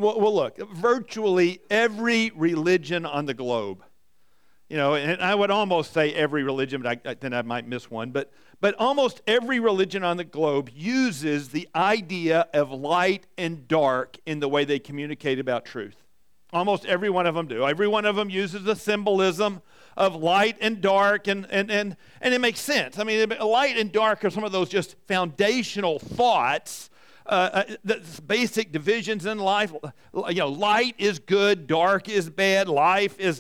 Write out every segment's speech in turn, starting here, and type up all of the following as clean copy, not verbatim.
Well, look, virtually every religion on the globe, and I would almost say every religion, but then I might miss one, but almost every religion on the globe uses the idea of light and dark in the way they communicate about truth. Almost every one of them do. Every one of them uses the symbolism of light and dark, and it makes sense. I mean, light and dark are some of those just foundational thoughts, the basic divisions in life. Light is good, dark is bad. Light is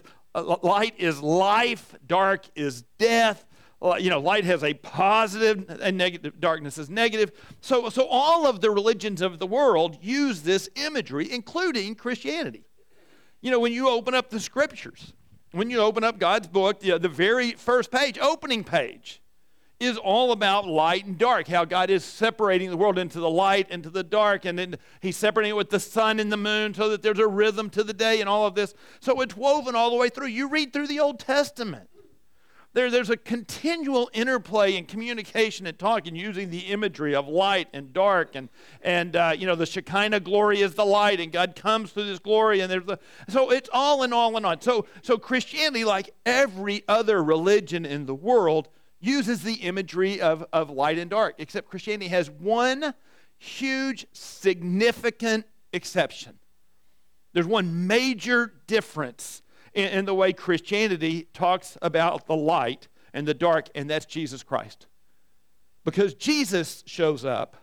life, dark is death. Light has a positive and negative, darkness is negative. So all of the religions of the world use this imagery, including Christianity. When you open up the scriptures, when you open up God's book, the very first page, opening page, is all about light and dark, how God is separating the world into the light and to the dark, and then he's separating it with the sun and the moon so that there's a rhythm to the day and all of this. So it's woven all the way through. You read through the Old Testament. There's a continual interplay and communication and talking using the imagery of light and dark, and the Shekinah glory is the light, and God comes through this glory, and so it's all and all and on. So Christianity, like every other religion in the world, uses the imagery of light and dark, except Christianity has one huge, significant exception. There's one major difference in the way Christianity talks about the light and the dark, and that's Jesus Christ. Because Jesus shows up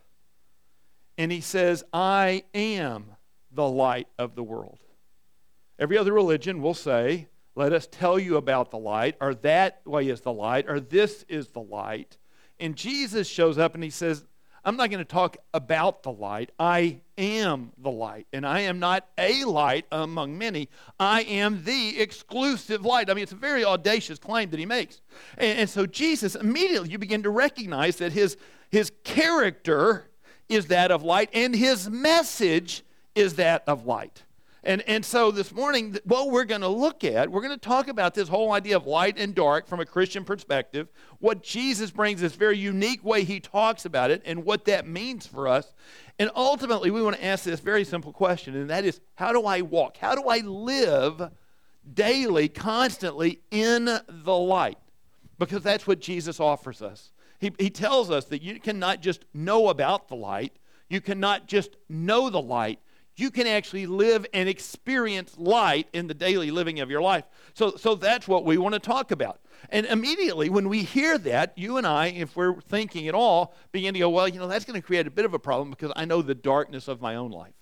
and he says, I am the light of the world. Every other religion will say, let us tell you about the light, or that way is the light, or this is the light. And Jesus shows up and he says, I'm not going to talk about the light. I am the light, and I am not a light among many. I am the exclusive light. I mean, it's a very audacious claim that he makes. And so Jesus, immediately you begin to recognize that his character is that of light, and his message is that of light. And so this morning, what we're going to talk about this whole idea of light and dark from a Christian perspective, what Jesus brings, this very unique way he talks about it, and what that means for us. And ultimately, we want to ask this very simple question, and that is, how do I walk? How do I live daily, constantly in the light? Because that's what Jesus offers us. He tells us that you cannot just know about the light. You cannot just know the light. You can actually live and experience light in the daily living of your life. So that's what we want to talk about. And immediately when we hear that, you and I, if we're thinking at all, begin to go, well, that's going to create a bit of a problem because I know the darkness of my own life.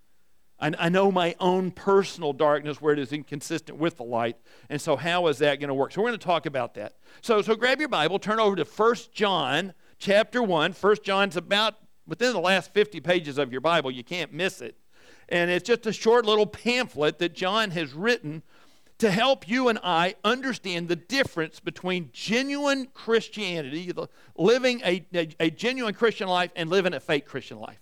I know my own personal darkness where it is inconsistent with the light. And so how is that going to work? So we're going to talk about that. So grab your Bible, turn over to 1 John chapter 1. 1 John's about within the last 50 pages of your Bible. You can't miss it. And it's just a short little pamphlet that John has written to help you and I understand the difference between genuine Christianity, living a genuine Christian life, and living a fake Christian life.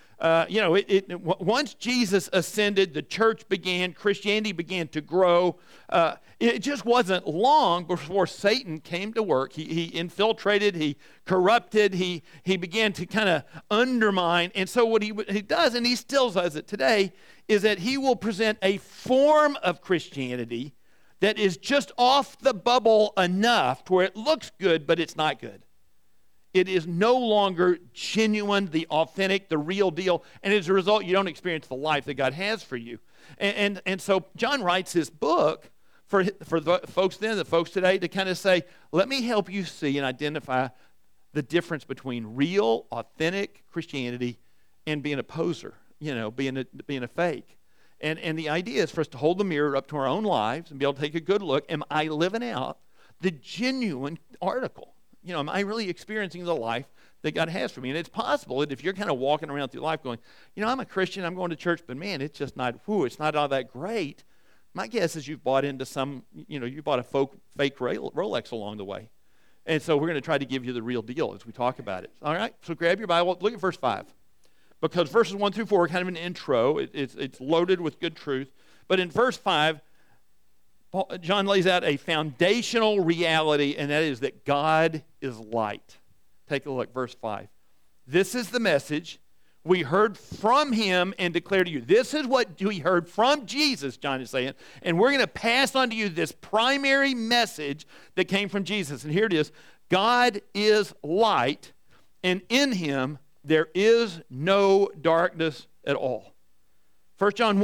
Once Jesus ascended, the church began, Christianity began to grow. It just wasn't long before Satan came to work. He infiltrated, he corrupted, he began to kind of undermine. And so what he does, and he still does it today, is that he will present a form of Christianity that is just off the bubble enough to where it looks good, but it's not good. It is no longer genuine, the authentic, the real deal. And as a result, you don't experience the life that God has for you. And so John writes his book for the folks then, the folks today, to kind of say, let me help you see and identify the difference between real, authentic Christianity and being a poser, being a fake. And the idea is for us to hold the mirror up to our own lives and be able to take a good look. Am I living out the genuine article? Am I really experiencing the life that God has for me? And it's possible that if you're kind of walking around through life going, I'm a Christian, I'm going to church, but man, it's just not, it's not all that great. My guess is you've bought into you bought a fake Rolex along the way. And so we're going to try to give you the real deal as we talk about it. All right, so grab your Bible, look at verse 5. Because verses 1 through 4 are kind of an intro. It's loaded with good truth. But in verse 5, John lays out a foundational reality, and that is that God is light. Take a look, verse 5. This is the message We heard from him and declare to you. This is what we heard from Jesus, John is saying. And we're going to pass on to you this primary message that came from Jesus. And here it is. God is light, and in him there is no darkness at all. 1 John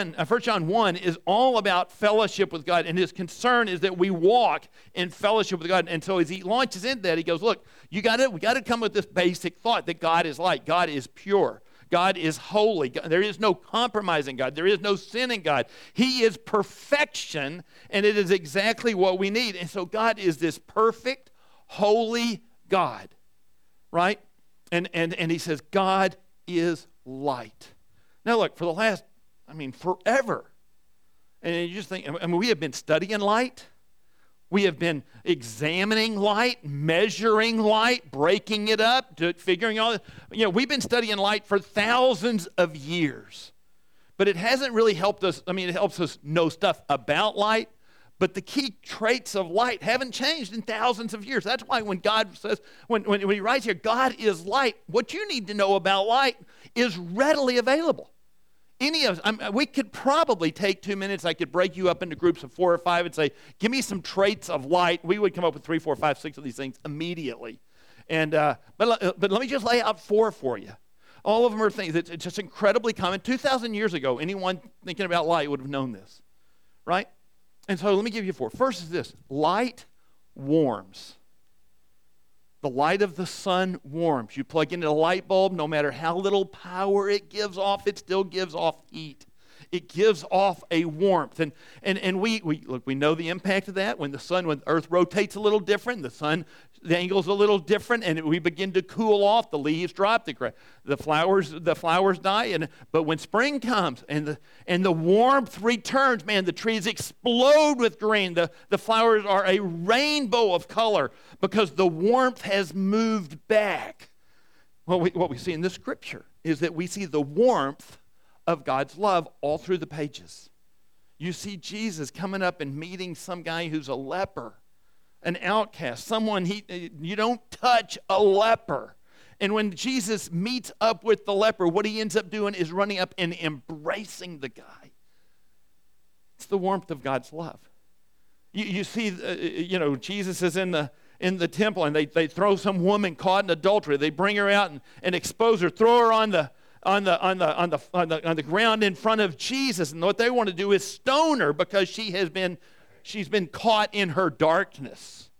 1 is all about fellowship with God, and his concern is that we walk in fellowship with God. And so as he launches into that, he goes, look, we got to come with this basic thought that God is light, God is pure, God is holy. There is no compromise in God. There is no sin in God. He is perfection, and it is exactly what we need. And so God is this perfect, holy God, right? And he says, God is light. Now look, for the last, forever. And you just think, we have been studying light. We have been examining light, measuring light, breaking it up, figuring all this. We've been studying light for thousands of years. But it hasn't really helped us. It helps us know stuff about light. But the key traits of light haven't changed in thousands of years. That's why when God says, when he writes here, God is light, what you need to know about light is readily available. Any of us, we could probably take 2 minutes. I could break you up into groups of 4 or 5 and say, give me some traits of light. We would come up with 3, 4, 5, 6 of these things immediately. And but let me just lay out 4 for you. All of them are things. It's just incredibly common. 2,000 years ago, anyone thinking about light would have known this, right? And so let me give you 4. First is this: light warms. The light of the sun warms. You plug into a light bulb, no matter how little power it gives off, it still gives off heat. It gives off a warmth. And we know the impact of that. When the earth rotates a little different, the angle's a little different, and we begin to cool off. The leaves drop, the flowers die. But when spring comes and the warmth returns, man, the trees explode with green. The flowers are a rainbow of color because the warmth has moved back. What we see in the scripture is that we see the warmth of God's love all through the pages. You see Jesus coming up and meeting some guy who's a leper, an outcast, someone you don't touch a leper. And when Jesus meets up with the leper, what he ends up doing is running up and embracing the guy. It's the warmth of God's love. You see, Jesus is in the temple, and they throw some woman caught in adultery. They bring her out and expose her, throw her on the ground in front of Jesus, and what they want to do is stone her because she's been caught in her darkness.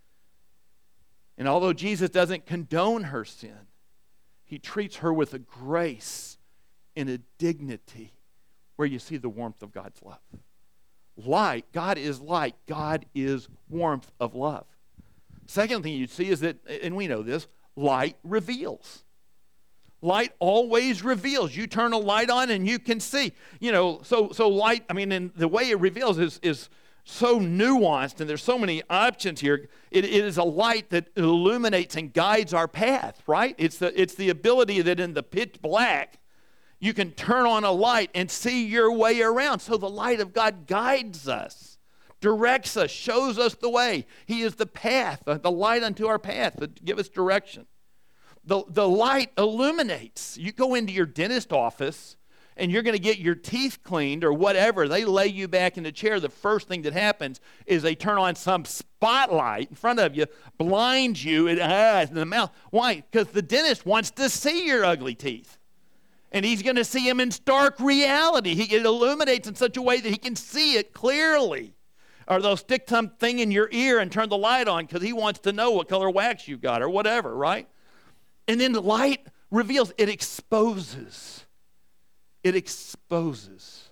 And although Jesus doesn't condone her sin, he treats her with a grace and a dignity where you see the warmth of God's love. Light, God is light, God is warmth of love. Second thing you see is that, and we know this, light reveals. Light always reveals. You turn a light on and you can see. So light, and the way it reveals is so nuanced, and there's so many options here. It is a light that illuminates and guides our path, right? It's the ability that in the pitch black, you can turn on a light and see your way around. So the light of God guides us, directs us, shows us the way. He is the path, the light unto our path to give us direction. The light illuminates. You go into your dentist office and you're going to get your teeth cleaned or whatever. They lay you back in the chair. The first thing that happens is they turn on some spotlight in front of you, blinds you in the mouth. Why? Because the dentist wants to see your ugly teeth. And he's going to see them in stark reality. It illuminates in such a way that he can see it clearly. Or they'll stick something in your ear and turn the light on because he wants to know what color wax you've got or whatever, right? And then the light reveals, it exposes. It exposes.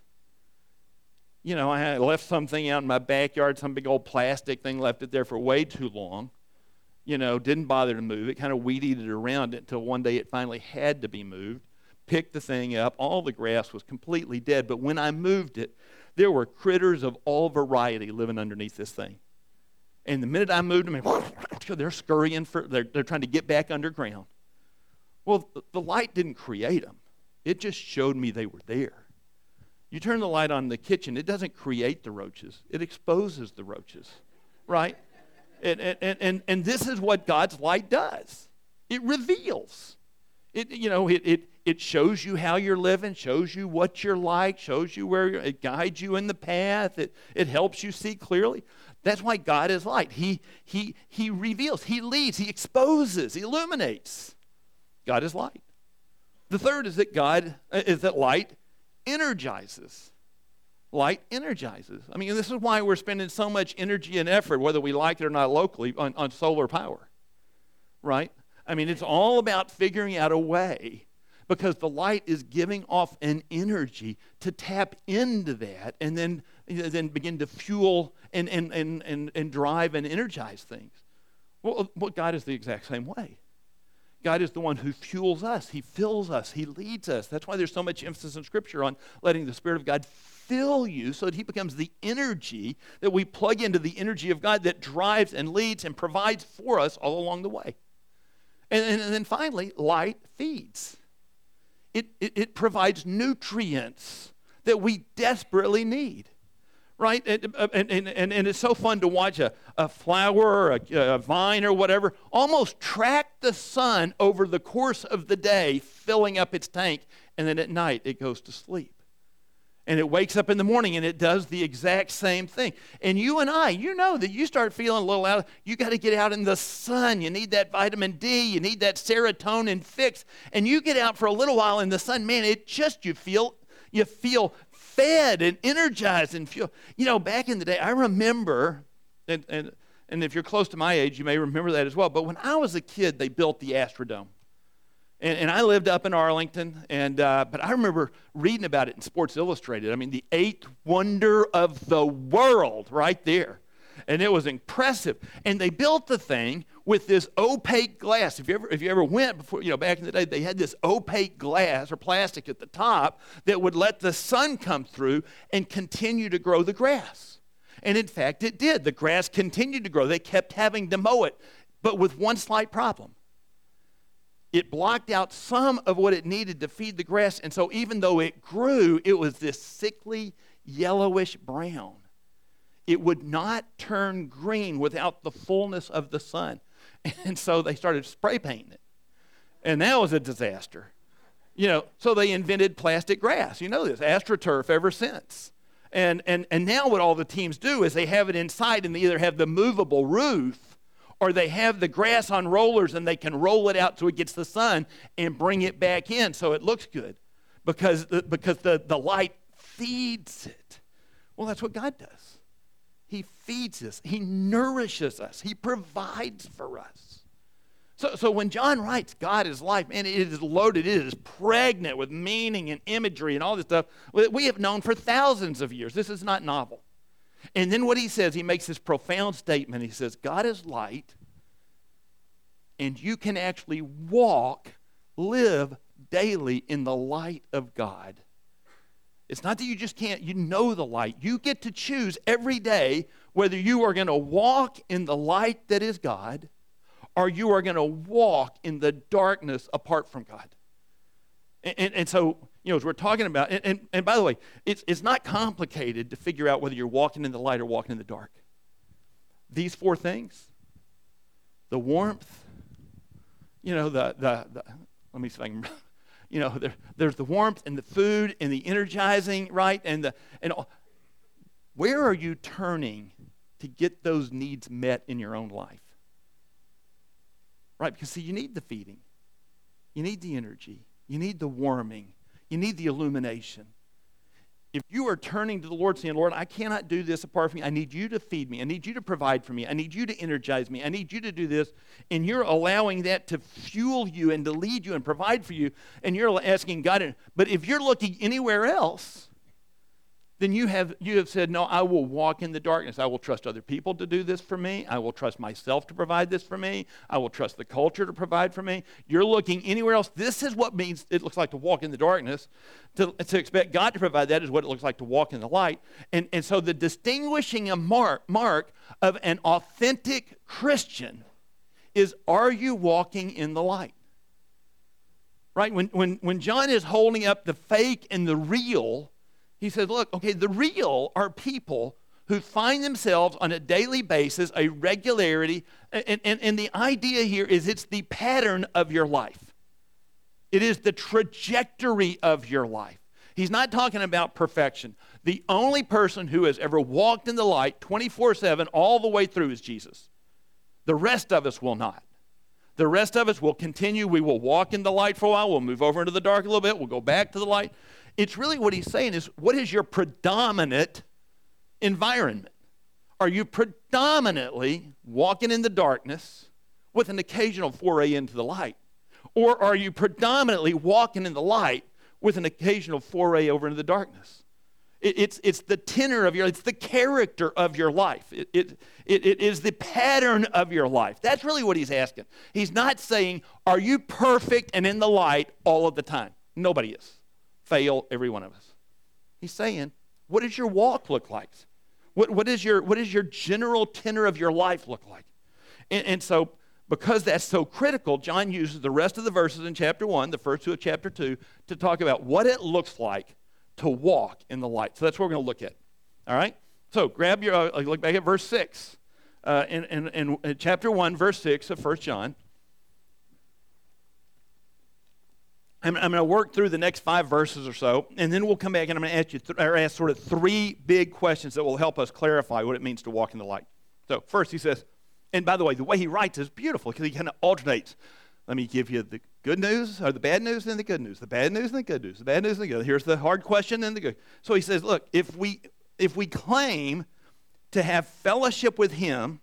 I left something out in my backyard, some big old plastic thing, left it there for way too long. Didn't bother to move it, kind of weeded it around until one day it finally had to be moved. Picked the thing up, all the grass was completely dead, but when I moved it, there were critters of all variety living underneath this thing. And the minute I moved them, they're scurrying, they're trying to get back underground. Well, the light didn't create them. It just showed me they were there. You turn the light on in the kitchen, it doesn't create the roaches. It exposes the roaches, right? And this is what God's light does. It reveals. It It shows you how you're living, shows you what you're like, shows you where it guides you in the path. It helps you see clearly. That's why God is light. He reveals, he leads, he exposes, he illuminates. God is light. The third is that light energizes. Light energizes. I mean, this is why we're spending so much energy and effort, whether we like it or not locally, on solar power, right? I mean, it's all about figuring out a way, because the light is giving off an energy to tap into that and then begin to fuel and drive and energize things. Well, God is the exact same way. God is the one who fuels us. He fills us. He leads us. That's why there's so much emphasis in Scripture on letting the Spirit of God fill you so that he becomes the energy that we plug into the energy of God that drives and leads and provides for us all along the way. And then finally, light feeds. It provides nutrients that we desperately need, right? And it's so fun to watch a flower or a vine or whatever almost track the sun over the course of the day, filling up its tank, and then at night it goes to sleep. And it wakes up in the morning and it does the exact same thing. And you and I, you know that you start feeling a little out, you got to get out in the sun. You need that vitamin D, you need that serotonin fix. And you get out for a little while in the sun, man, it just, you feel fed and energized and feel, back in the day, I remember, and if you're close to my age, you may remember that as well, but when I was a kid, they built the Astrodome. And I lived up in Arlington, but I remember reading about it in Sports Illustrated. I mean, the eighth wonder of the world right there. And it was impressive. And they built the thing with this opaque glass. If you ever went before, back in the day, they had this opaque glass or plastic at the top that would let the sun come through and continue to grow the grass. And in fact, it did. The grass continued to grow. They kept having to mow it, but with one slight problem. It blocked out some of what it needed to feed the grass, and so even though it grew, it was this sickly, yellowish brown. It would not turn green without the fullness of the sun. And so they started spray painting it. And that was a disaster. So they invented plastic grass. You know this, AstroTurf ever since. And now what all the teams do is they have it inside, and they either have the movable roof, or they have the grass on rollers and they can roll it out so it gets the sun and bring it back in so it looks good because the light feeds it. Well, that's what God does. He feeds us. He nourishes us. He provides for us. So when John writes God is life, man, it is loaded. It is pregnant with meaning and imagery and all this stuff that we have known for thousands of years. This is not novel. And then what he says, he makes this profound statement. He says, God is light, and you can actually live daily in the light of God. It's not that you just can't, you know the light. You get to choose every day whether you are going to walk in the light that is God or you are going to walk in the darkness apart from God. And so, as we're talking about, and by the way, it's not complicated to figure out whether you're walking in the light or walking in the dark. These four things, the warmth, let me see if I can, there's the warmth and the food and the energizing, right? And where are you turning to get those needs met in your own life? Right? Because, see, you need the feeding. You need the energy. You need the warming. You need the illumination. If you are turning to the Lord saying, Lord, I cannot do this apart from you. I need you to feed me. I need you to provide for me. I need you to energize me. I need you to do this. And you're allowing that to fuel you and to lead you and provide for you. And you're asking God. But if you're looking anywhere else, then you have said, no, I will walk in the darkness. I will trust other people to do this for me. I will trust myself to provide this for me. I will trust the culture to provide for me. You're looking anywhere else. This is what means it looks like to walk in the darkness. To expect God to provide that is what it looks like to walk in the light. And so the distinguishing mark of an authentic Christian is, are you walking in the light? Right? When John is holding up the fake and the real, he said, look, okay, the real are people who find themselves on a daily basis, a regularity, and the idea here is it's the pattern of your life. It is the trajectory of your life. He's not talking about perfection. The only person who has ever walked in the light 24/7 all the way through is Jesus. The rest of us will not. The rest of us will continue. We will walk in the light for a while. We'll move over into the dark a little bit. We'll go back to the light. It's really what he's saying is, what is your predominant environment? Are you predominantly walking in the darkness with an occasional foray into the light? Or are you predominantly walking in the light with an occasional foray over into the darkness? It's the tenor of it's the character of your life. It is the pattern of your life. That's really what he's asking. He's not saying, are you perfect and in the light all of the time? Nobody is. Fail, every one of us. He's saying, what does your walk look like? What is your general tenor of your life look like? And so, because that's so critical, John uses the rest of the verses in chapter 1, the first two of chapter 2, to talk about what it looks like to walk in the light. So that's what we're going to look at. All right? So grab your, look back at verse 6. In chapter 1, verse 6 of 1 John. I'm going to work through the next 5 verses or so, and then we'll come back and I'm going to ask you ask sort of 3 big questions that will help us clarify what it means to walk in the light. So first he says, and by the way, the way he writes is beautiful because he kind of alternates. Let me give you the good news, or the bad news, and the good news. The bad news and the good news. The bad news and the good. Here's the hard question and the good. So he says, look, if we claim to have fellowship with him,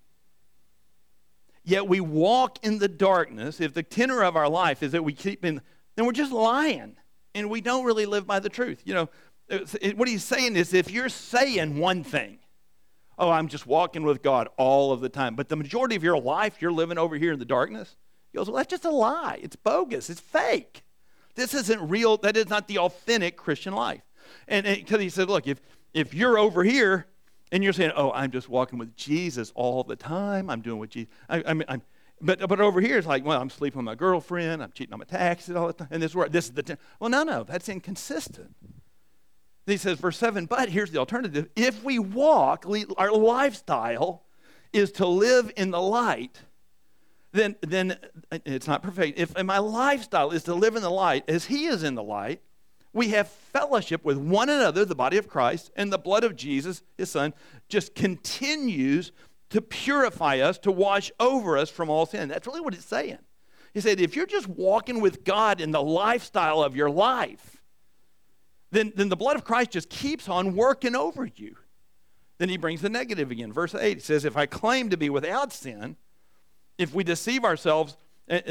yet we walk in the darkness, if the tenor of our life is that we keep in, then we're just lying, and we don't really live by the truth. You know, what he's saying is, if you're saying one thing, oh, I'm just walking with God all of the time, but the majority of your life you're living over here in the darkness, he goes, well, that's just a lie. It's bogus. It's fake. This isn't real. That is not the authentic Christian life. And because he said, look, if you're over here and you're saying, oh, I'm just walking with Jesus all the time, I'm doing what Jesus, but over here it's like, well, I'm sleeping with my girlfriend, I'm cheating on my taxes all the time, and this is the, well, no, that's inconsistent. He says, verse 7, but here's the alternative. If we walk, our lifestyle is to live in the light, then it's not perfect. If my lifestyle is to live in the light as he is in the light, we have fellowship with one another, the body of Christ, and the blood of Jesus, his son, just continues to purify us, to wash over us from all sin. That's really what it's saying. He said, if you're just walking with God in the lifestyle of your life, then the blood of Christ just keeps on working over you. Then he brings the negative again. Verse 8, he says, if I claim to be without sin, if we deceive ourselves, and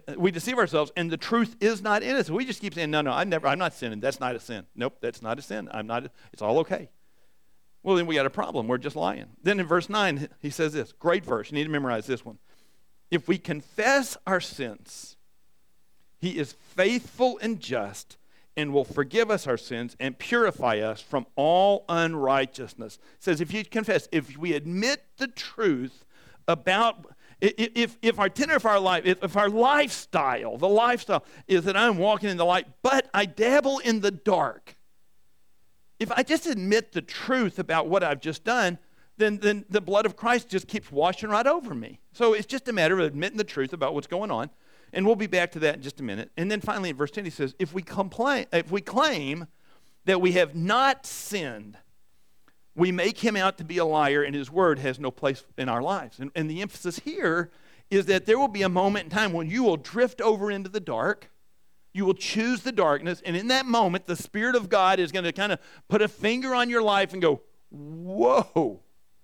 the truth is not in us. We just keep saying, no, I'm not sinning. That's not a sin. Nope, that's not a sin. It's all okay. Well, then we got a problem. We're just lying. Then in verse 9, he says this, great verse. You need to memorize this one. If we confess our sins, he is faithful and just and will forgive us our sins and purify us from all unrighteousness. It says, if you confess, if we admit the truth about, if our tenor of our life, if our lifestyle, the lifestyle is that I'm walking in the light, but I dabble in the dark. If I just admit the truth about what I've just done, then the blood of Christ just keeps washing right over me. So it's just a matter of admitting the truth about what's going on. And we'll be back to that in just a minute. And then finally in verse 10 he says, if we claim that we have not sinned, we make him out to be a liar and his word has no place in our lives. And the emphasis here is that there will be a moment in time when you will drift over into the dark. You will choose the darkness. And in that moment, the Spirit of God is going to kind of put a finger on your life and go, whoa,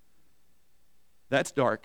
that's dark.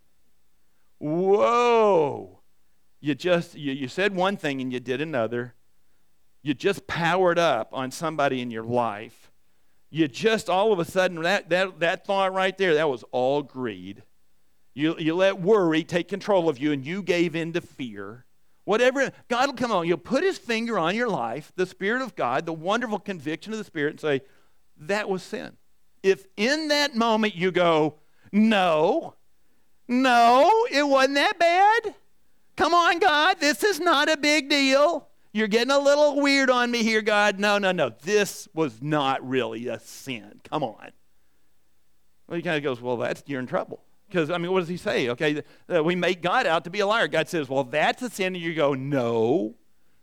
Whoa. You said one thing and you did another. You just powered up on somebody in your life. You just all of a sudden, that thought right there, that was all greed. You let worry take control of you and you gave in to fear. Whatever, God will come on. You'll put his finger on your life, the Spirit of God, the wonderful conviction of the Spirit, and say, that was sin. If in that moment you go, no, it wasn't that bad. Come on, God, this is not a big deal. You're getting a little weird on me here, God. No. This was not really a sin. Come on. Well, he kind of goes, well, you're in trouble. Because, what does he say? Okay, we make God out to be a liar. God says, well, that's a sin. And you go, no,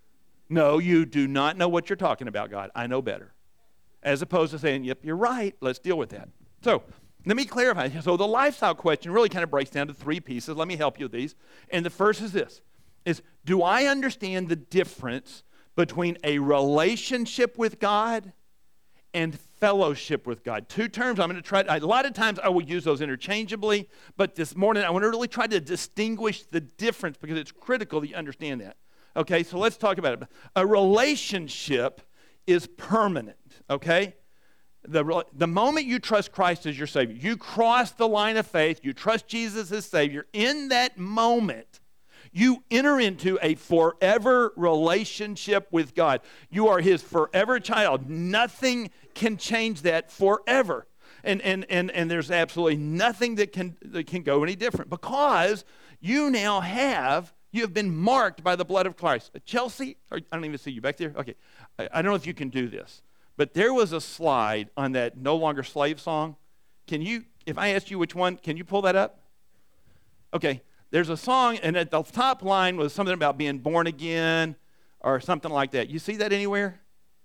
No, you do not know what you're talking about, God. I know better. As opposed to saying, yep, you're right. Let's deal with that. So let me clarify. So the lifestyle question really kind of breaks down to three pieces. Let me help you with these. And the first is this, do I understand the difference between a relationship with God and fellowship with God? Two terms I'm going to try. A lot of times I will use those interchangeably, but this morning I want to really try to distinguish the difference because it's critical that you understand that. Okay, so let's talk about it. A relationship is permanent, okay? The moment you trust Christ as your Savior, you cross the line of faith, you trust Jesus as Savior, in that moment, you enter into a forever relationship with God. You are His forever child. Nothing can change that forever. And there's absolutely nothing that can go any different because you have been marked by the blood of Christ. Chelsea, I don't even see you back there. Okay, I don't know if you can do this, but there was a slide on that No Longer Slave song. If I asked you which one, can you pull that up? Okay, there's a song, and at the top line was something about being born again or something like that. You see that anywhere?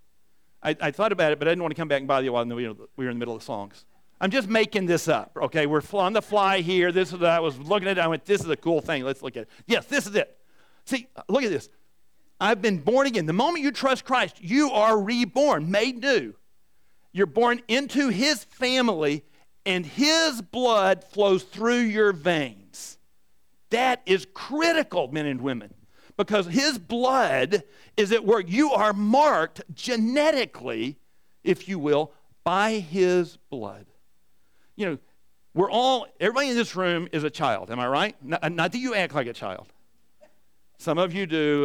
I thought about it, but I didn't want to come back and bother you while we were in the middle of the songs. I'm just making this up, okay? We're on the fly here. I was looking at it. I went, this is a cool thing. Let's look at it. Yes, this is it. See, look at this. I've been born again. The moment you trust Christ, you are reborn, made new. You're born into His family, and His blood flows through your veins. That is critical, men and women, because His blood is at work. You are marked genetically, if you will, by His blood. You know, everybody in this room is a child, am I right? Not that you act like a child. Some of you do,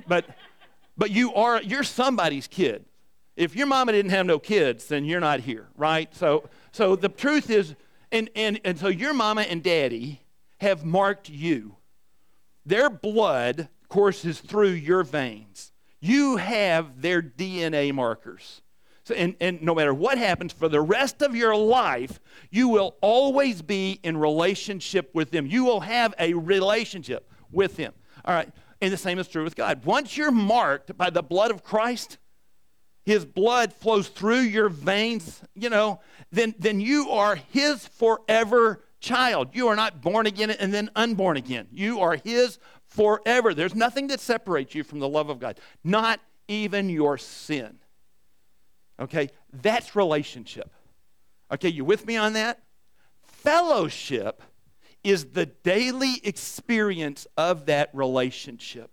but you're somebody's kid. If your mama didn't have no kids, then you're not here, right? So the truth is, and so your mama and daddy have marked you. Their blood courses through your veins. You have their DNA markers. So, and no matter what happens for the rest of your life, you will always be in relationship with them. You will have a relationship with them. All right, and the same is true with God. Once you're marked by the blood of Christ, His blood flows through your veins, then you are His forever child. You are not born again and then unborn again. You are His forever. There's nothing that separates you from the love of God, not even your sin. Okay, that's relationship. Okay, you with me on that? Fellowship is the daily experience of that relationship.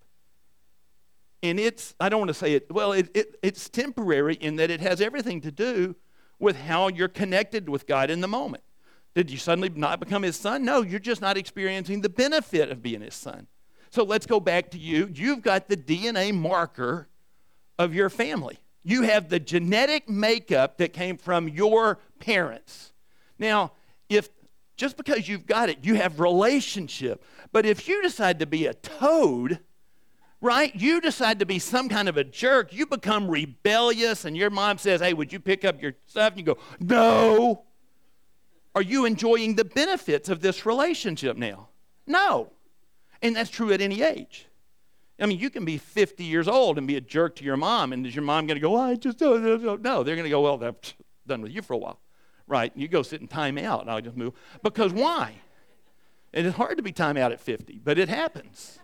And I don't want to say it's temporary in that it has everything to do with how you're connected with God in the moment. Did you suddenly not become His son? No, you're just not experiencing the benefit of being His son. So let's go back to you. You've got the DNA marker of your family. You have the genetic makeup that came from your parents. Now, just because you've got it, you have relationship. But if you decide to be a toad, right, you decide to be some kind of a jerk, you become rebellious, and your mom says, hey, would you pick up your stuff? And you go, no. Are you enjoying the benefits of this relationship now? No. And that's true at any age. I mean, you can be 50 years old and be a jerk to your mom, and is your mom going to go, I just don't. No, they're going to go, well, I'm done with you for a while. Right? You go sit in time out, and I'll just move. Because why? And it's hard to be time out at 50, but it happens.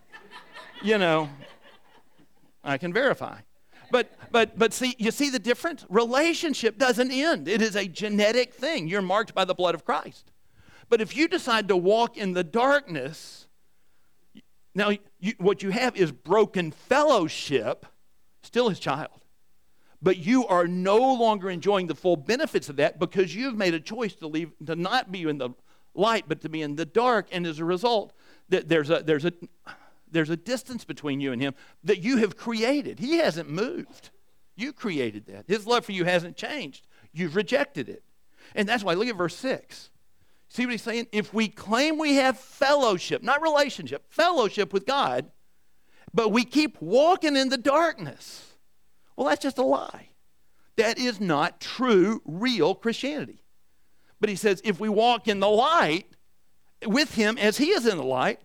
I can verify. But see, you see the difference? Relationship doesn't end. It is a genetic thing. You're marked by the blood of Christ. But if you decide to walk in the darkness, now what you have is broken fellowship, still His child. But you are no longer enjoying the full benefits of that because you've made a choice to not be in the light, but to be in the dark. And as a result, there's a distance between you and Him that you have created. He hasn't moved. You created that. His love for you hasn't changed. You've rejected it. And that's why, look at verse 6. See what he's saying? If we claim we have fellowship, not relationship, fellowship with God, but we keep walking in the darkness, well, that's just a lie. That is not true, real Christianity. But he says, if we walk in the light with Him as He is in the light,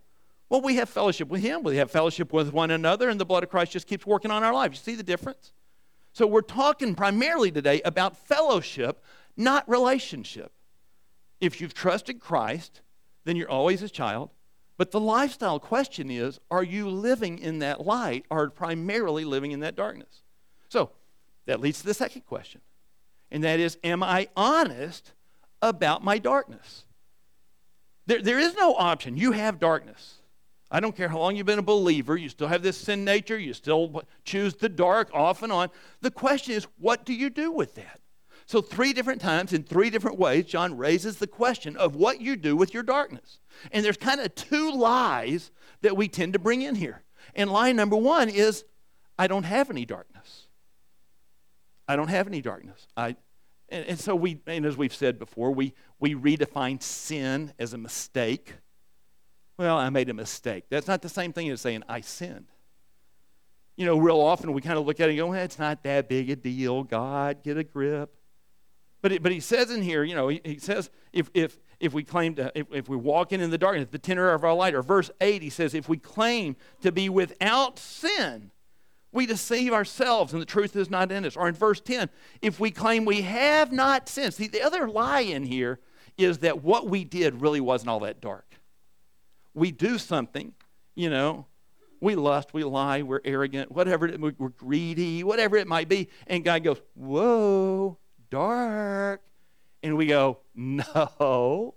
Well, we have fellowship with him. We have fellowship with one another, and the blood of Christ just keeps working on our lives. You see the difference? So we're talking primarily today about fellowship, not relationship. If you've trusted Christ, then you're always his child. But the lifestyle question is, are you living in that light or primarily living in that darkness? So that leads to the second question, and that is, am I honest about my darkness? There is no option. You have darkness. I don't care how long you've been a believer. You still have this sin nature. You still choose the dark off and on. The question is, what do you do with that? So 3 different times in 3 different ways, John raises the question of what you do with your darkness. And there's kind of 2 lies that we tend to bring in here. And lie number 1 is, I don't have any darkness. I don't have any darkness. And so as we've said before, we redefine sin as a mistake. Well, I made a mistake. That's not the same thing as saying I sinned. You know, real often we kind of look at it and go, well, it's not that big a deal. God, get a grip. But he says in here, you know, he says if we claim to, if we're walking in the darkness, the tenor of our light, or verse 8, he says, if we claim to be without sin, we deceive ourselves and the truth is not in us. Or in verse 10, if we claim we have not sinned. See, the other lie in here is that what we did really wasn't all that dark. We do something, you know, we lust, we lie, we're arrogant, whatever, we're greedy, whatever it might be. And God goes, whoa, dark. And we go, no,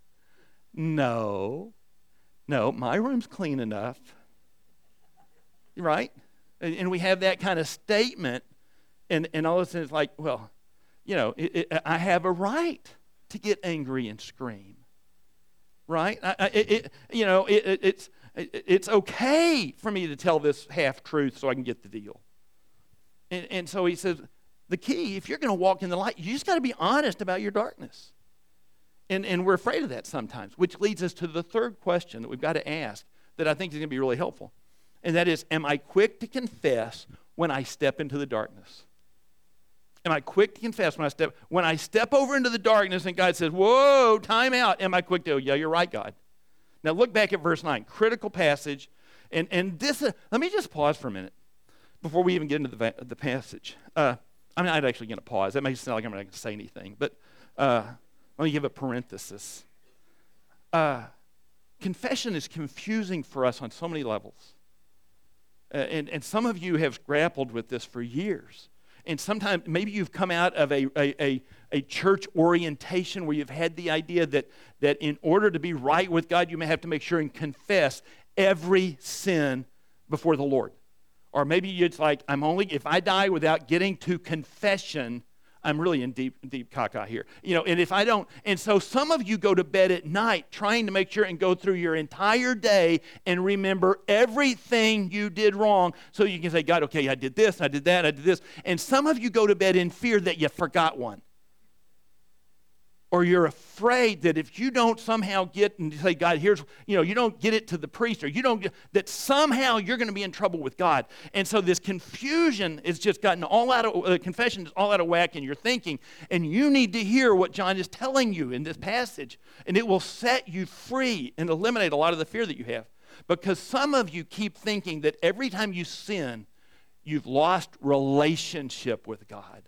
my room's clean enough. Right? And we have that kind of statement, and all of a sudden it's like, well, you know, I have a right to get angry and scream. Right? It's okay for me to tell this half-truth so I can get the deal. And so he says, the key, if you're going to walk in the light, you just got to be honest about your darkness. And we're afraid of that sometimes, which leads us to the third question that we've got to ask that I think is going to be really helpful. And that is, am I quick to confess when I step into the darkness? Am I quick to confess when I step over into the darkness and God says, whoa, time out? Am I quick to go, yeah, you're right, God. Now look back at verse 9, critical passage. And this, let me just pause for a minute before we even get into the passage. I'm not actually going to pause. That may sound like I'm not going to say anything, but let me give a parenthesis. Confession is confusing for us on so many levels. And some of you have grappled with this for years. And sometimes maybe you've come out of a church orientation where you've had the idea that in order to be right with God, you may have to make sure and confess every sin before the Lord. Or maybe it's like, if I die without getting to confession, I'm really in deep caca here. You know, and if I don't, and so some of you go to bed at night trying to make sure and go through your entire day and remember everything you did wrong so you can say, God, okay, I did this, I did that, I did this. And some of you go to bed in fear that you forgot one. Or you're afraid that if you don't somehow get and say, God, you don't get it to the priest, or that somehow you're going to be in trouble with God. And so this confusion is just gotten confession is all out of whack in your thinking. And you need to hear what John is telling you in this passage. And it will set you free and eliminate a lot of the fear that you have. Because some of you keep thinking that every time you sin, you've lost relationship with God.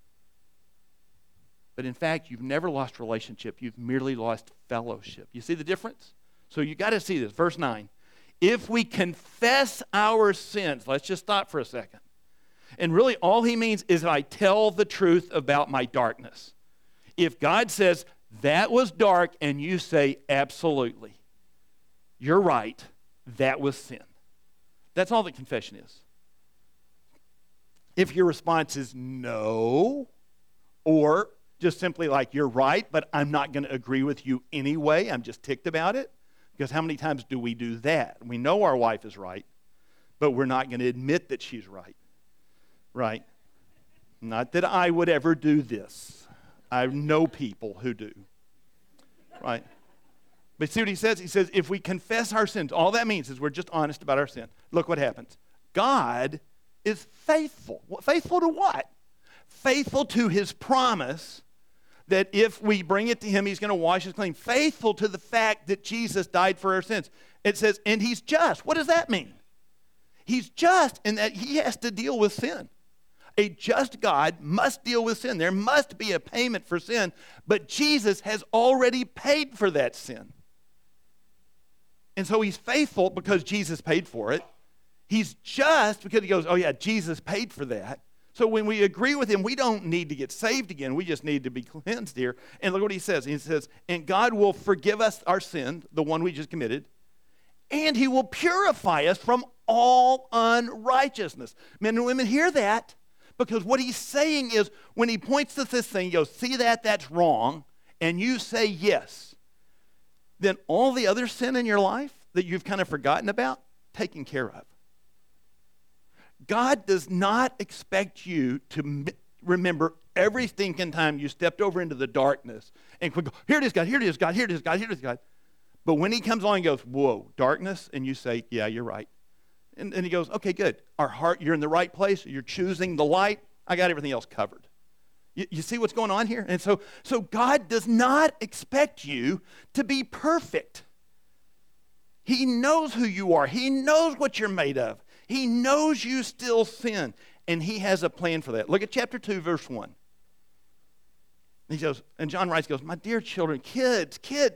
But in fact, you've never lost relationship. You've merely lost fellowship. You see the difference? So you got to see this. Verse 9. If we confess our sins, let's just stop for a second. And really all he means is I tell the truth about my darkness. If God says, that was dark, and you say, absolutely, you're right, that was sin. That's all that confession is. If your response is no, or just simply like, you're right, but I'm not going to agree with you anyway. I'm just ticked about it. Because how many times do we do that? We know our wife is right, but we're not going to admit that she's right. Right? Not that I would ever do this. I know people who do. Right? But see what he says? He says, if we confess our sins, all that means is we're just honest about our sin. Look what happens. God is faithful. Faithful to what? Faithful to his promise that if we bring it to him, he's going to wash us clean. Faithful to the fact that Jesus died for our sins. It says, and he's just. What does that mean? He's just in that he has to deal with sin. A just God must deal with sin. There must be a payment for sin, but Jesus has already paid for that sin. And so he's faithful because Jesus paid for it. He's just because he goes, oh yeah, Jesus paid for that. So when we agree with him, we don't need to get saved again. We just need to be cleansed here. And look what he says. He says, and God will forgive us our sin, the one we just committed, and he will purify us from all unrighteousness. Men and women, hear that. Because what he's saying is, when he points to this thing, he goes, see that, that's wrong, and you say yes, then all the other sin in your life that you've kind of forgotten about, taken care of. God does not expect you to remember every stinking time you stepped over into the darkness and go, here it is, God, here it is, God, here it is, God, here it is, God. But when he comes along and goes, whoa, darkness, and you say, yeah, you're right. And he goes, okay, good. Our heart, you're in the right place. You're choosing the light. I got everything else covered. You see what's going on here? And so God does not expect you to be perfect. He knows who you are. He knows what you're made of. He knows you still sin. And he has a plan for that. Look at chapter 2, verse 1. He goes, and John writes, goes, my dear children, kids.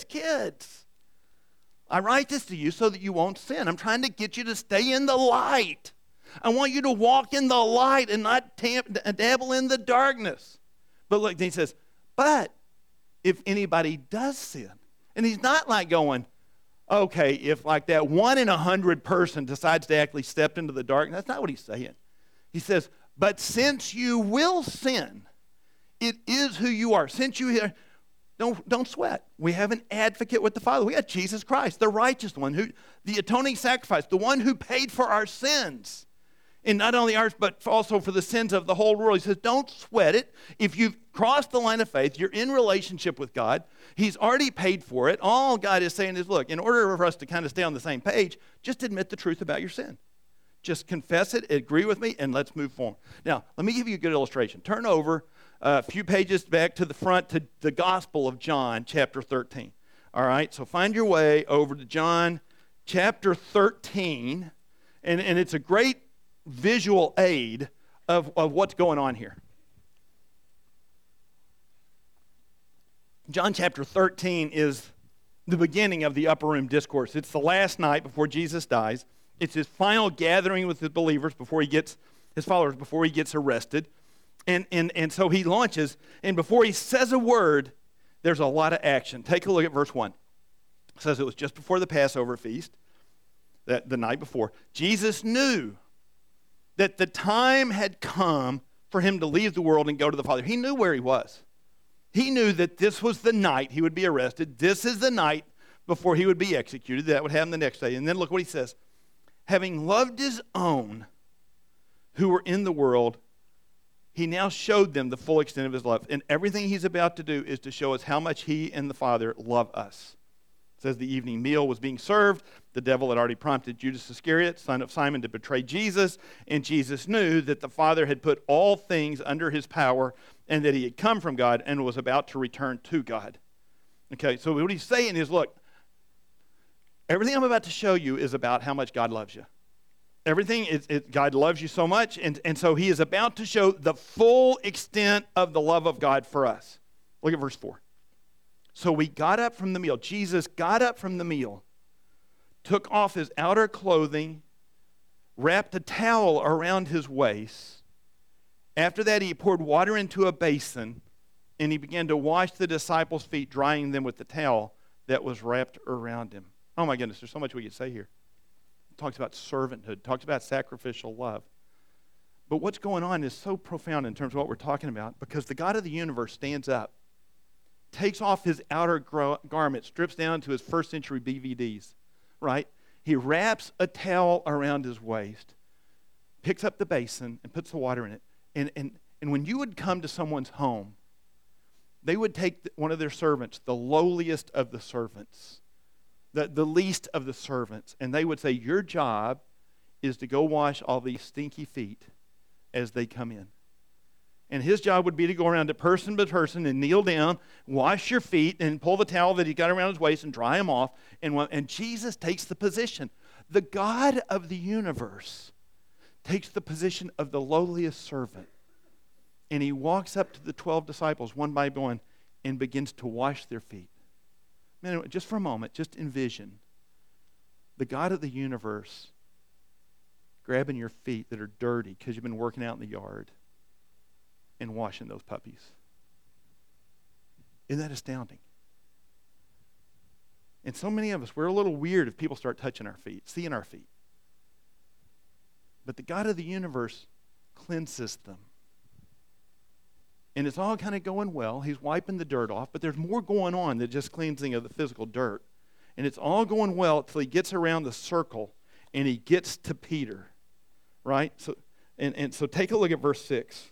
I write this to you so that you won't sin. I'm trying to get you to stay in the light. I want you to walk in the light and not dabble in the darkness. But look, he says, but if anybody does sin, and he's not like going, okay, if like that 1 in 100 person decides to actually step into the darkness, that's not what he's saying. He says, but since you will sin, it is who you are. Since you don't sweat. We have an advocate with the Father. We got Jesus Christ, the righteous one, the atoning sacrifice, the one who paid for our sins. And not only ours, but also for the sins of the whole world. He says, don't sweat it. If you've crossed the line of faith, you're in relationship with God. He's already paid for it. All God is saying is, look, in order for us to kind of stay on the same page, just admit the truth about your sin. Just confess it, agree with me, and let's move forward. Now, let me give you a good illustration. Turn over a few pages back to the front to the Gospel of John, chapter 13. All right, so find your way over to John chapter 13, and it's a great visual aid of what's going on here. John chapter 13 is the beginning of the upper room discourse. It's the last night before Jesus dies. It's his final gathering with his believers before he gets his followers, before he gets arrested. And so he launches, and before he says a word, there's a lot of action. Take a look at verse 1. It says it was just before the Passover feast, the night before. Jesus knew that the time had come for him to leave the world and go to the Father. He knew where he was. He knew that this was the night he would be arrested. This is the night before he would be executed. That would happen the next day. And then look what he says. Having loved his own who were in the world, he now showed them the full extent of his love. And everything he's about to do is to show us how much he and the Father love us. It says the evening meal was being served. The devil had already prompted Judas Iscariot, son of Simon, to betray Jesus. And Jesus knew that the Father had put all things under his power and that he had come from God and was about to return to God. Okay, so what he's saying is, look, everything I'm about to show you is about how much God loves you. Everything, God loves you so much, and so he is about to show the full extent of the love of God for us. Look at verse 4. So we got up from the meal. Jesus got up from the meal, took off his outer clothing, wrapped a towel around his waist. After that, he poured water into a basin, and he began to wash the disciples' feet, drying them with the towel that was wrapped around him. Oh my goodness, there's so much we could say here. It talks about servanthood, talks about sacrificial love. But what's going on is so profound in terms of what we're talking about, because the God of the universe stands up, takes off his outer garment, strips down to his first century BVDs, right? He wraps a towel around his waist, picks up the basin, and puts the water in it. And when you would come to someone's home, they would take one of their servants, the lowliest of the servants, the least of the servants, and they would say, your job is to go wash all these stinky feet as they come in. And his job would be to go around to person by person and kneel down, wash your feet, and pull the towel that he got around his waist and dry them off. And Jesus takes the position. The God of the universe takes the position of the lowliest servant. And he walks up to the 12 disciples one by one and begins to wash their feet. Man, just for a moment, just envision the God of the universe grabbing your feet that are dirty because you've been working out in the yard and washing those puppies. Isn't that astounding? And so many of us, we're a little weird if people start touching our feet, seeing our feet. But the God of the universe cleanses them. And it's all kind of going well. He's wiping the dirt off, but there's more going on than just cleansing of the physical dirt. And it's all going well until he gets around the circle and he gets to Peter. Right? So take a look at verse 6.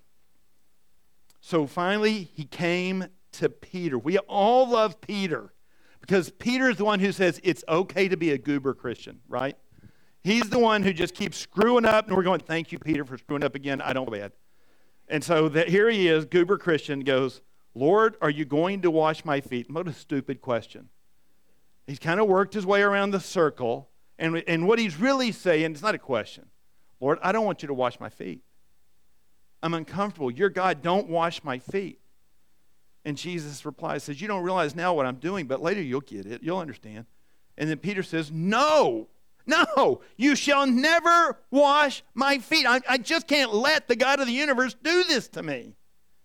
So finally, he came to Peter. We all love Peter because Peter is the one who says it's okay to be a goober Christian, right? He's the one who just keeps screwing up, and we're going, thank you, Peter, for screwing up again. I don't feel bad. And so here he is, goober Christian, goes, Lord, are you going to wash my feet? What a stupid question. He's kind of worked his way around the circle, and what he's really saying, it's not a question. Lord, I don't want you to wash my feet. I'm uncomfortable. You're God. Don't wash my feet. And Jesus replies, says, you don't realize now what I'm doing, but later you'll get it. You'll understand. And then Peter says, no, you shall never wash my feet. I just can't let the God of the universe do this to me.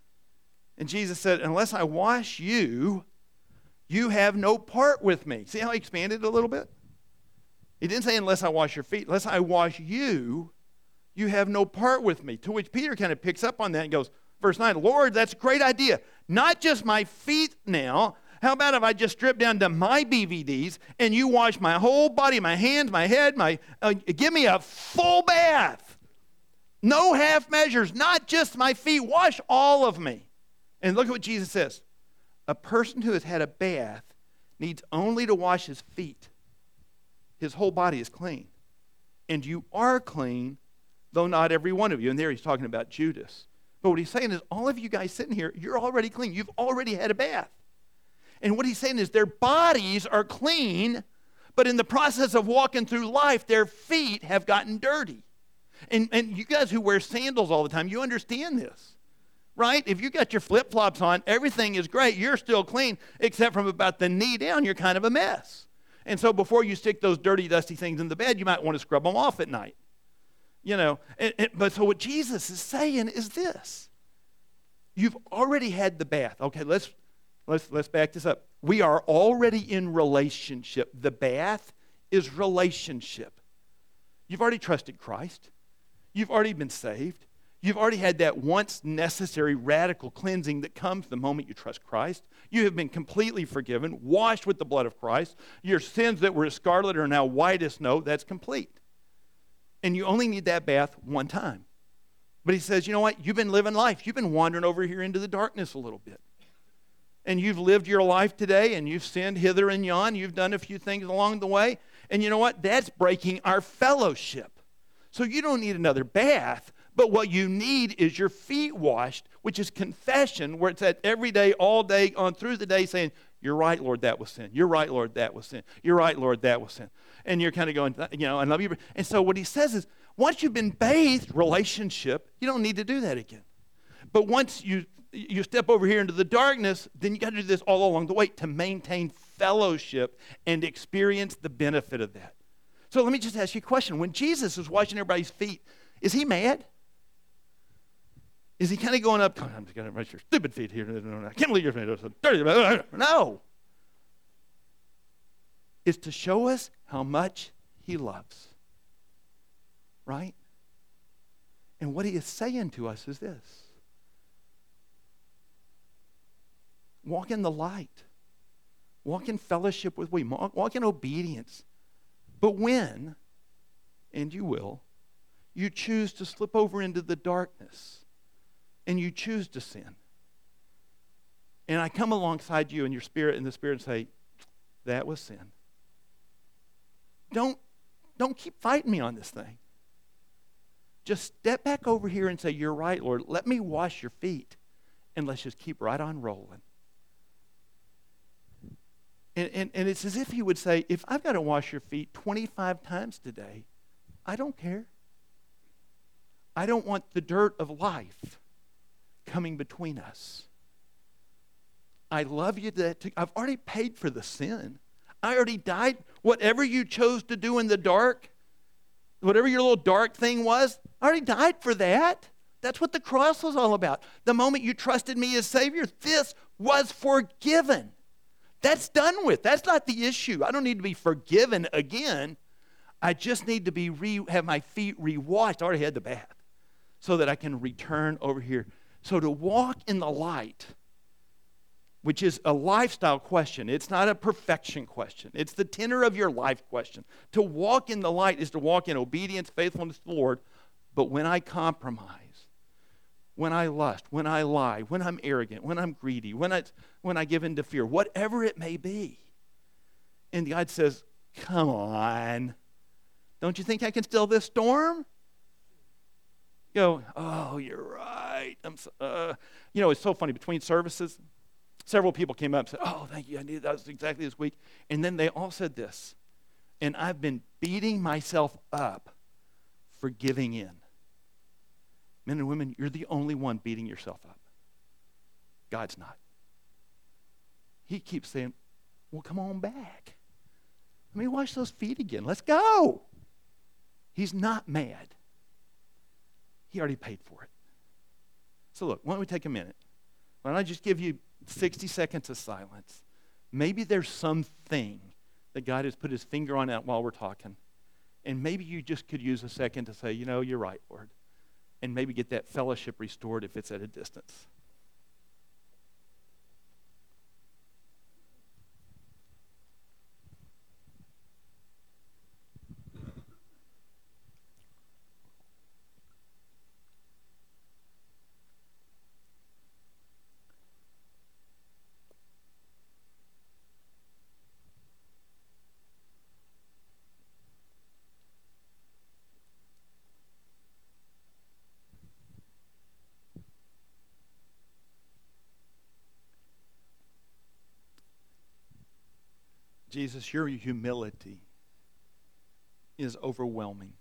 And Jesus said, unless I wash you, you have no part with me. See how he expanded a little bit? He didn't say unless I wash your feet. Unless I wash you, you have no part with me. To which Peter kind of picks up on that and goes, verse 9, Lord, that's a great idea. Not just my feet now. How about if I just strip down to my BVDs and you wash my whole body, my hands, my head, give me a full bath. No half measures, not just my feet. Wash all of me. And look at what Jesus says. A person who has had a bath needs only to wash his feet. His whole body is clean. And you are clean, though not every one of you. And there he's talking about Judas. But what he's saying is all of you guys sitting here, you're already clean. You've already had a bath. And what he's saying is their bodies are clean, but in the process of walking through life, their feet have gotten dirty. And you guys who wear sandals all the time, you understand this, right? If you got your flip-flops on, everything is great. You're still clean, except from about the knee down, you're kind of a mess. And so before you stick those dirty, dusty things in the bed, you might want to scrub them off at night. You know, but so what Jesus is saying is this. You've already had the bath. Okay, let's back this up. We are already in relationship. The bath is relationship. You've already trusted Christ. You've already been saved. You've already had that once necessary radical cleansing that comes the moment you trust Christ. You have been completely forgiven, washed with the blood of Christ. Your sins that were as scarlet are now white as snow. That's complete. And you only need that bath one time. But he says, you know what? You've been living life. You've been wandering over here into the darkness a little bit. And you've lived your life today, and you've sinned hither and yon. You've done a few things along the way. And you know what? That's breaking our fellowship. So you don't need another bath, but what you need is your feet washed, which is confession, where it's at every day, all day, on through the day saying, you're right, Lord, that was sin. You're right, Lord, that was sin. You're right, Lord, that was sin. And you're kind of going, you know, I love you. And so what he says is, once you've been bathed, relationship, you don't need to do that again. But once you step over here into the darkness, then you got to do this all along the way to maintain fellowship and experience the benefit of that. So let me just ask you a question. When Jesus is washing everybody's feet, is he mad? Is he kind of going up, I'm just going to wash your stupid feet here. I can't believe your feet are so dirty. No. It's to show us how much he loves. Right? And what he is saying to us is this. Walk in the light. Walk in fellowship with me. Walk in obedience. But when, and you will, you choose to slip over into the darkness and you choose to sin, and I come alongside you in your spirit, in the spirit, and say, that was sin. Don't keep fighting me on this thing. just step back over here and say, you're right, Lord. Let me wash your feet. And let's just keep right on rolling. And it's as if he would say, if I've got to wash your feet 25 times today, I don't care. I don't want the dirt of life coming between us. I love you. I've already paid for the sin. I already died. Whatever you chose to do in the dark, whatever your little dark thing was, I already died for that. That's what the cross was all about. The moment you trusted me as Savior, this was forgiven. That's done with. That's not the issue. I don't need to be forgiven again. I just need to have my feet re-washed. I already had the bath. So that I can return over here. So to walk in the light, which is a lifestyle question. It's not a perfection question. It's the tenor of your life question. To walk in the light is to walk in obedience, faithfulness to the Lord. But when I compromise, when I lust, when I lie, when I'm arrogant, when I'm greedy, when I give in to fear, whatever it may be. And God says, come on. Don't you think I can still this storm? You go, oh, you're right. It's so funny. Between services, several people came up and said, oh, thank you. I needed that was exactly this week. And then they all said this. And I've been beating myself up for giving in. Men and women, you're the only one beating yourself up. God's not. He keeps saying, well, come on back. Let me wash those feet again. Let's go. He's not mad. He already paid for it. So look, why don't we take a minute? Why don't I just give you 60 seconds of silence? Maybe there's something that God has put his finger on that while we're talking. And maybe you just could use a second to say, you're right, Lord. And maybe get that fellowship restored if it's at a distance. Jesus, your humility is overwhelming.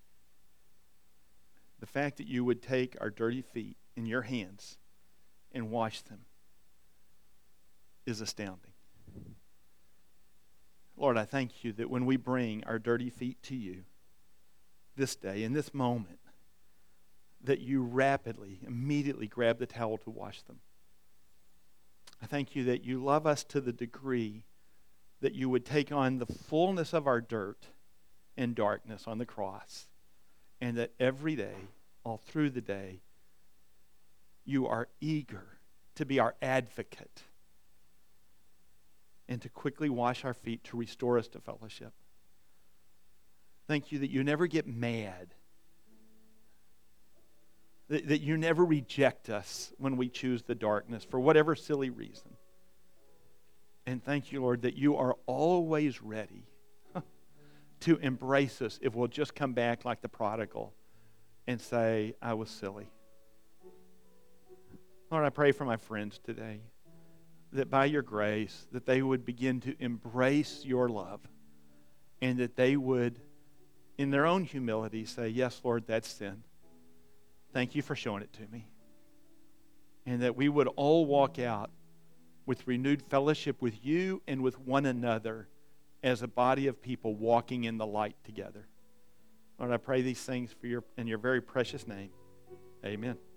The fact that you would take our dirty feet in your hands and wash them is astounding. Lord, I thank you that when we bring our dirty feet to you this day, in this moment, that you rapidly, immediately grab the towel to wash them. I thank you that you love us to the degree that you would take on the fullness of our dirt and darkness on the cross, and that every day, all through the day, you are eager to be our advocate and to quickly wash our feet to restore us to fellowship. Thank you that you never get mad, that you never reject us when we choose the darkness for whatever silly reason. And thank you, Lord, that you are always ready to embrace us if we'll just come back like the prodigal and say, I was silly. Lord, I pray for my friends today that by your grace, that they would begin to embrace your love and that they would, in their own humility, say, yes, Lord, that's sin. Thank you for showing it to me. And that we would all walk out with renewed fellowship with you and with one another as a body of people walking in the light together. Lord, I pray these things in your very precious name. Amen.